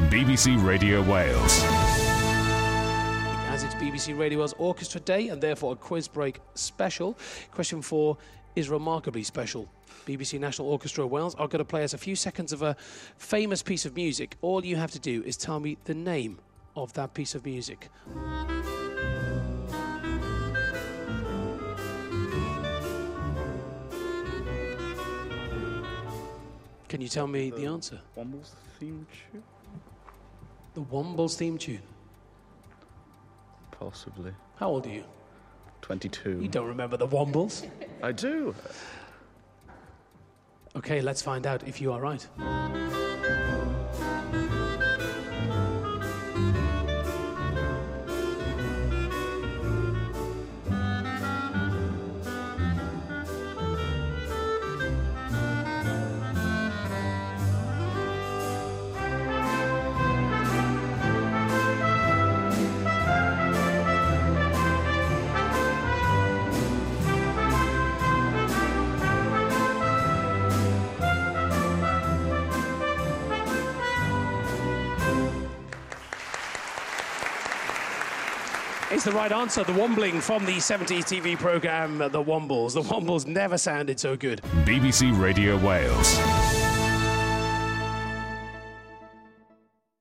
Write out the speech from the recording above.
BBC Radio Wales. As it's BBC Radio Wales Orchestra Day and therefore a quiz break special, question 4 is remarkably special. BBC National Orchestra Wales are going to play us a few seconds of a famous piece of music. All you have to do is tell me the name of that piece of music. Can you tell me the answer? Wombles theme tune? The Wombles theme tune. Possibly. How old are you? 22. You don't remember the Wombles? I do. Okay, let's find out if you are right. It's the right answer, the Wombling from the 70s TV programme The Wombles. The Wombles never sounded so good. BBC Radio Wales.